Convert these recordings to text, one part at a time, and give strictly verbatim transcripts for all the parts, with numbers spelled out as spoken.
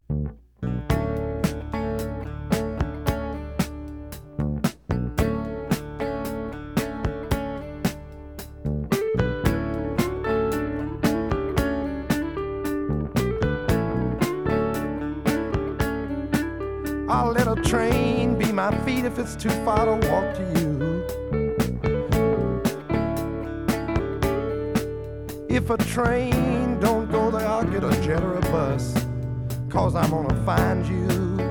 I'll let a train be my feet if it's too far to walk to you. If a train don't go there, I'll get a jet or a bus, 'cause I'm gonna find you.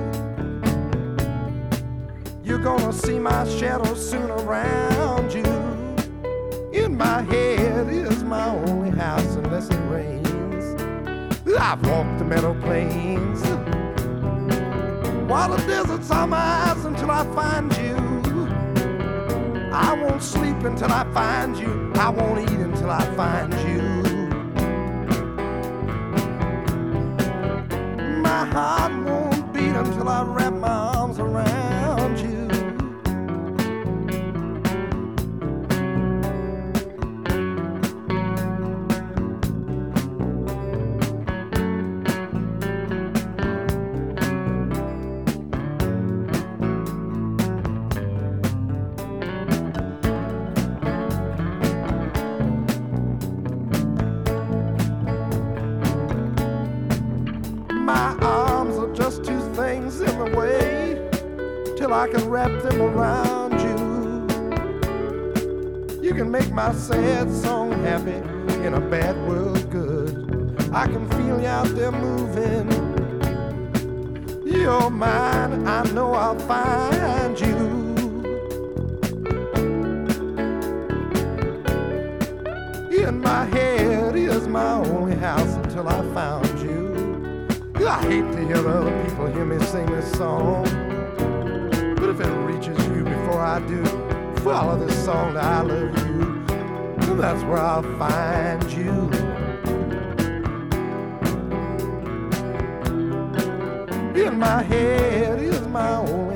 You're gonna see my shadow soon around you. In my head is my only house unless it rains. I've walked the meadow plains, while the deserts are my eyes until I find you. I won't sleep until I find you. I won't eat until I find you. My heart won't beat until I wrap my arms around you. My arms are just two things in the way till I can wrap them around you. You can make my sad song happy in a bad world good. I can feel you out there moving. You're mine, I know I'll find you. In my head is my only house until I found you. I hate to hear other people hear me sing this song, but if it reaches you before I do, follow this song to I love you, and that's where I'll find you. In my head is my only